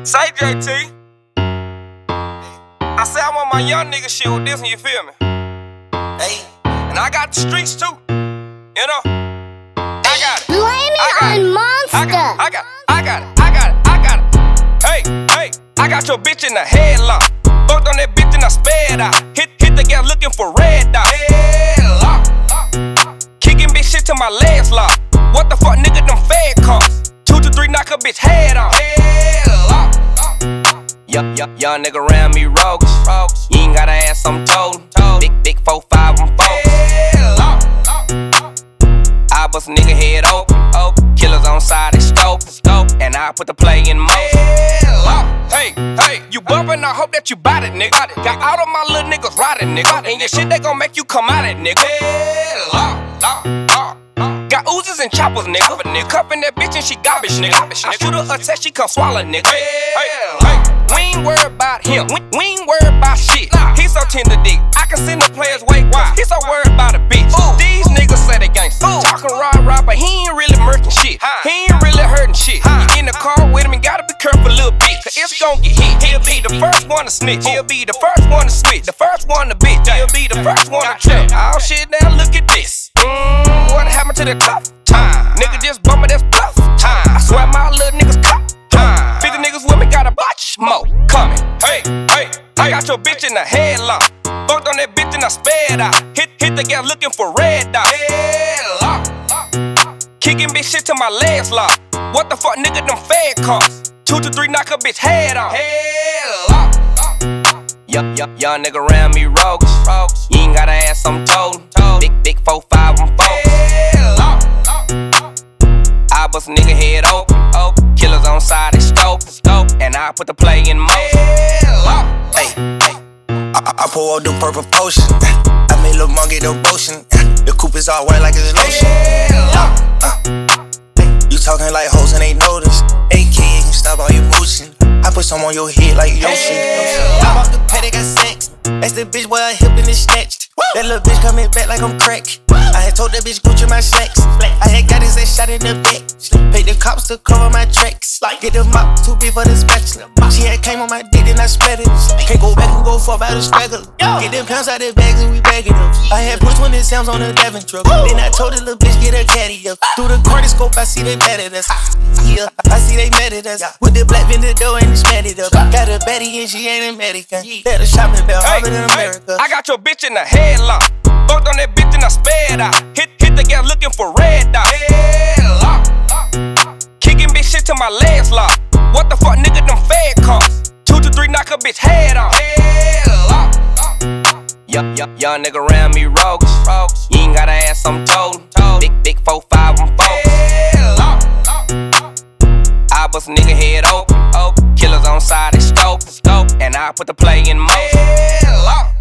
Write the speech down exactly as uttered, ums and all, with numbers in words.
Say J T, I say I want my young nigga shit with this one, you feel me? Hey, and I got the streets too, you know? I got it. Blame it on Monster. I got it, I got it, I got it, I got it, I got it. Hey, hey, I got your bitch in the headlock. Fucked on that bitch and I sped out. Hit, hit the gas looking for red dot. Headlock. Kicking bitch shit till my legs lock. What the fuck, nigga, them fed costs. Two to three, knock a bitch head off. Headlock. Yup, yup, young nigga around me rogues. You ain't gotta ask, I'm told. Big, big four, five, I'm four. I bust a nigga head open. Killers on side, they scope. And I put the play in motion. Hey, hey, you bumpin', I hope that you bout it, nigga. Got all of my little niggas riding, nigga. And your shit, they gon' make you come out it, nigga. Got oozes and choppers, nigga. Cuffin' that bitch and she garbage, nigga. I shoot her a test, she come swallow, nigga. Hey, hey, we ain't worried about him. We, we ain't worried about shit. He so tender dick. I can send the players way wide. He so worried about a bitch. These niggas say they gangsta. Talking rah rah, but he ain't really murking shit. He ain't really hurting shit. You in the car with him and gotta be careful, little bitch. Cause it's gon' get hit. He'll be the first one to snitch. He'll be the first one to switch. The first one to bitch. He'll be the first one to trip. Oh shit, now look at this. Mmm, what happened to the tough time? Nigga just bumpin', that's bluff time. I swear my little niggas cut time. fifty niggas with me, got a bunch more coming. Hey, hey, I got your bitch in the headlock. Fucked on that bitch and I sped out. Hit, hit the gas looking for red dot. Headlock. Kicking bitch shit till my legs lock. What the fuck, nigga, them fed costs. Two to three, knock a bitch head off. Headlock. Yup, yup, young nigga around me rogues. You ain't gotta ask, I'm told. Big, big four, five, I'm four. I bust a nigga head open. Killers on side, they scope. And I put the play in motion. Hey, hey. I, I, I pour out the purple potion. I made Lil' Mon get the motion. The coupe is all white like it's lotion. Uh, uh, you talking like hoes and they notice. A K A can stop all your motion. I put some on your head like Yoshi. I'm off the paddock, got sex. That's the bitch where I hip and it's snatched. That little bitch coming back like I'm crack. I had told that bitch Gucci my slacks. I had got his ass shot in the back. Paid the cops to cover my tracks. Get the mop too big for the spatula. She had came on my dick and I spat it. Can't go back and go far by the straggler. Get them pounds out the bags and we bag it up. I had push when it sounds on the Devon truck. Then I told the little bitch get her caddy up. Through the cortiscope I see they mad at us. Yeah, I see they mad at us. With the black vendor door and it's mad it up. Got a baddie and she ain't American. Let her shopping bell all in America. I got your bitch in the headlock. Fucked on that bitch and I sped out. Hit, hit the gas looking for red dot. Headlock. Kicking bitch shit till my legs lock. What the fuck, nigga, them fed costs. Two to three, knock a bitch head off. Headlock. Yup, yup, young nigga around me rogues. You ain't gotta ask, I'm told. Big, big four, five, I'm four. I bust a nigga head open. Killers on side, they scope. And I put the play in motion.